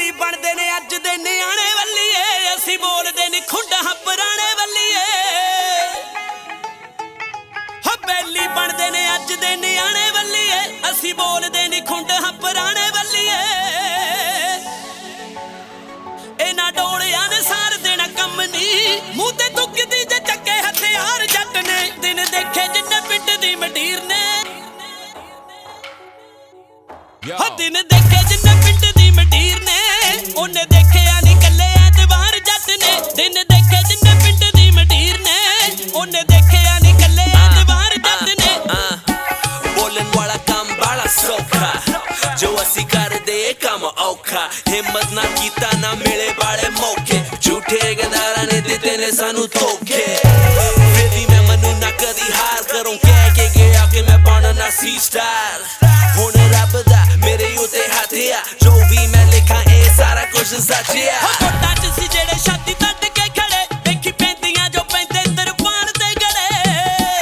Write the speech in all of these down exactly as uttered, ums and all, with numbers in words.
ਬੈਲੀ ਬਣਦੇ ਨੇ ਅੱਜ ਦੇ ਨਿਆਣੇ ਵੱਲੀਏ ਅਸੀਂ ਬੋਲਦੇ ਨੀ ਖੁੰਡਾਂ ਪੁਰਾਣੇ ਵੱਲੀਏ ਹੋ ਬੈਲੀ ਬਣਦੇ ਨੇ ਅੱਜ ਦੇ ਨਿਆਣੇ ਵੱਲੀਏ ਅਸੀਂ ਬੋਲਦੇ ਨੀ ਖੁੰਡਾਂ ਪੁਰਾਣੇ ਵੱਲੀਏ ਇਹਨਾਂ ਡੋਲਿਆਂ ਨੇ ਸਾਰ ਦੇਣਾ ਕੰਮ ਨੀ ਮੂੰਹ ਤੇ ਦੁੱਕਦੀ ਜੇ ਚੱਕੇ ਹਥਿਆਰ ਜੱਟ ਨੇ ਦਿਨ ਦੇਖੇ ਜਿੰਨੇ ਪਿੰਡ ਦੀ ਮੰਡੀਰ ਨੇ ਹੋ ਦਿਨ ਦੇਖੇ ਜਿੰਨੇ ਪਿੰਡ ਦੀ ਮੰਡੀਰ ਨੇ ਉਹਨੇ ਦੇਖਿਆ ਨੀ ਕੱਲੇ ਐਤਵਾਰ ਜੱਟ ਨੇ ਦਿਨ ਦੇਖੇ ਜਿੰਨੇ ਪਿੰਡ ਦੀ ਮੰਡੀਰ ਨੇ ਉਹਨੇ ਦੇਖਿਆ ਨੀ ਕੱਲੇ ਐਤਵਾਰ ਜੱਟ ਨੇ ਬੋਲਣ ਵਾਲਾ ਕੰਮ ਬੜਾ ਸੌਖਾ ਜੋ ਅਸੀਂ ਕਰਦੇ ਕੰਮ ਔਖਾ ਹਿੰਮਤ ਨਾ ਕੀਤਾ ਨਾ ਮਿਲੇ ਬਾਲੇ ਮੌਕੇ ਝੂਠੇ ਗਦਾਰਾਂ ਨੇ ਦਿੱਤੇ ਨੇ ਸਾਨੂੰ ਧੋਖੇ ਫਿਰ ਵੀ ਮੈਂ ਮਨੂੰ ਨਾ ਕਦੀ ਹਾਰ ਕਰੂੰ ਕਹਿ ਕੇ ਗਿਆ ਕਿ ਮੈਂ ਬਣਨਾ ਸੀ ਸਟਾਰ ਹੁਣ ਰੱਬ ਦਾ ਮੇਰੇ ਉੱਤੇ ਹੱਥ ਆ ਜੋ ਵੀ ਮੈਂ ਲਿਖਾਂ ਇਹ ਸਾਰਾ ਕੁਝ ਸੱਚ ਆ ਕੋਟਾਂ ਚ ਸੀ ਜਿਹੜੇ ਛਾਤੀ ਤੱਕ ਕੇ ਖੜੇ ਦੇਖੀ ਪੈਂਦੀਆਂ ਜੋ ਪੈਂਦੇ ਦਰਬਾਰ ਦੇ ਗੜੇ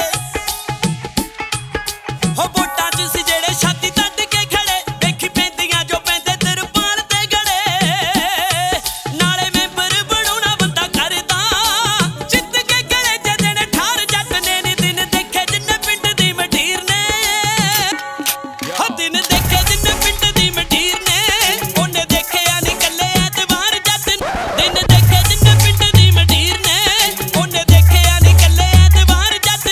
ਹੋ ਵੋਟਾਂ ਚ ਸੀ ਜਿਹੜੇ ਛਾਤੀ ਤੱਕ ਕੇ ਖੜੇ ਦੇਖੀ ਪੈਂਦੀਆਂ ਜੋ ਪੈਂਦੇ ਦਰਬਾਰ ਦੇ ਗੜੇ ਨਾਲੇ ਮੈਂਬਰ ਬਣਾਉਣਾ ਬੰਦਾ ਕਰਦਾ ਜਿੱਤ ਕੇ ਗਲੇ ਚ ਦੇਣੇ ਠਾਰ ਜੱਟ ਨੇ ਨੀ ਦਿਨ ਦੇਖੇ ਜਿੰਨੇ ਪਿੰਡ ਦੀ ਮੰਡੀਰ ਨੇ ਹੋ ਦਿਨ ਦੇਖੇ ਜਿੰਨੇ ਪਿੰਡ ਦੀ ਮੰਡੀਰ ਨੇ ਉਹਨੇ ਦੇਖਿਆ ਨੀ ਕੱਲੇ ਐਤਵਾਰ ਜੱਟ ਦਿਨ ਦੇਖੇ ਜਿੰਨੇ ਪਿੰਡ ਦੀ ਮੰਡੀਰ ਨੇ ਉਹਨੇ ਦੇਖਿਆ ਨੀ ਕੱਲੇ ਐਤਵਾਰ ਜੱਟ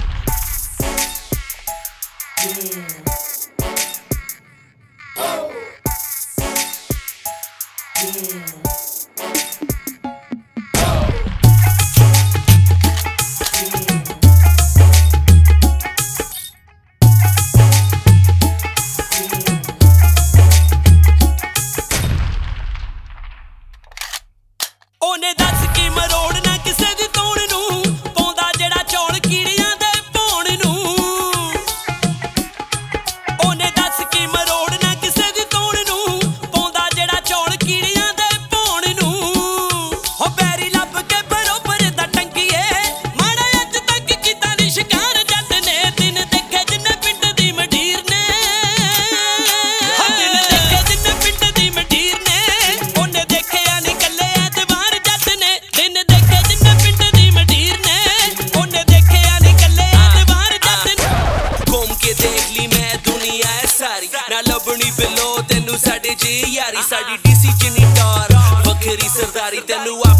ਉਹਨੇ ਦੱਸ ਕੀ ਮਰੋੜਨਾ ਕਿਸੇ ਦੀ ਤੋੜ ਨੂੰ ਪਾਉਂਦਾ ਜਿਹੜਾ ਚੌਲ ਕੀੜੀਆਂ ਦੇ ਭੌਣ ਨੂੰ ਉਹਨੇ ਦੱਸ ਕੀ ਮਰੋੜਨਾ ਕਿਸੇ ਦੀ ਤੋੜ ਨੂੰ ਪਾਉਂਦਾ ਜਿਹੜਾ ਚੌਲ ਕੀੜੀਆਂ ਦੇ ਭੌਣ ਨੂੰ ਹੋ ਬੈਰੀ ਲੱਭ ਕੇ ਬਰੋਬਰ ਦਾ ਟੰਗੀਏ ਮਾੜਾ ਅੱਜ ਤੱਕ ਕੀਤਾ ਨੀ ਸ਼ਿਕਾਰ ਜੱਟ ਨੇ ਦਿਨ ਦੇਖੇ ਜਿੰਨੇ ਪਿੰਡ ਦੀ ਮੰਡੀਰ ਨੇ ਹੋ ਦਿਨ ਦੇਖੇ ਜਿੰਨੇ ਪਿੰਡ ਦੀ ਮੰਡੀਰ ਨੇ ਉਹਨੇ ਦੇਖਿਆ ਨੀ ਕੱਲੇ ਐਤਵਾਰ ਜੱਟ ਨੇ ਦਿਨ ਦੇਖੇ ਜਿੰਨੇ ਪਿੰਡ ਦੀ ਮੰਡੀਰ ਨੇ ਉਹਨੇ ਦੇਖਿਆ ਨੀ ਕੱਲੇ ਐਤਵਾਰ ਜੱਟ ਨੇ ਘੁੰਮ ਕੇ ਦੇਖ ਲਈ ਮੈਂ ਦੁਨੀਆ ਐ ਸਾਰੀ ਨਾ ਲੱਭਣੀ ਬਿਲੋ ਤੈਨੂੰ ਸਾਡੇ ਜੀ ਯਾਰੀ ਸਾਡੀ ਡੀਸੀ ਜਿੰਨੀ ਟੌਰ ਵੱਖਰੀ ਸਰਦਾਰੀ ਤੈਨੂੰ